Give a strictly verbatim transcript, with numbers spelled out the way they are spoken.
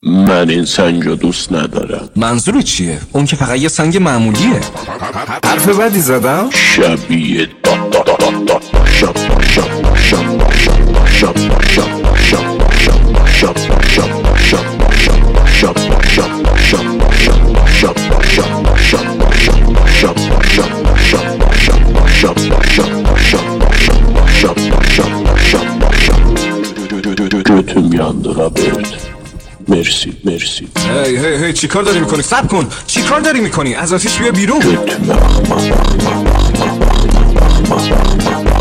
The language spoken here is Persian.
من این سنگ رو دوست ندارم. منظور چیه؟ اون که فقط یه سنگ معمولیه. حرف بدی زدم؟ شبیه دا دا دا دا دا شب شب شب شب شب شب شب شب شب شب götüm yandı Robert. مرسی مرسی. هی هی هی چی کار داری میکنی؟ صبر کن. چی کار داری میکنی؟ از آتیش بیا بیرون. götüm